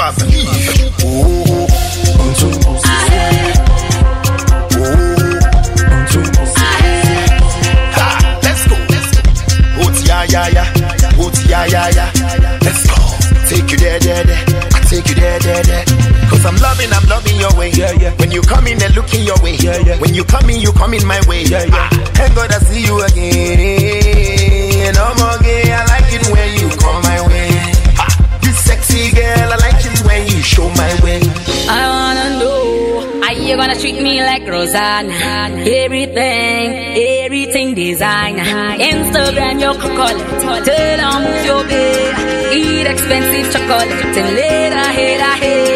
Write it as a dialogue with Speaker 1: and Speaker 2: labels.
Speaker 1: Let's go. Yeah. Let's go. Take you there. I take you there. Cause I'm loving your way.
Speaker 2: Yeah.
Speaker 1: When you come in and looking your way.
Speaker 2: Yeah.
Speaker 1: When you come in my way.
Speaker 2: Yeah.
Speaker 1: Thank God I see you again. No more gay, I like it when you come my way. This sexy girl, I like it when you show my way.
Speaker 3: I wanna know, are you gonna treat me like Rosanna? Everything design. Instagram your chocolate, tell them move your bed. Eat expensive chocolate and later,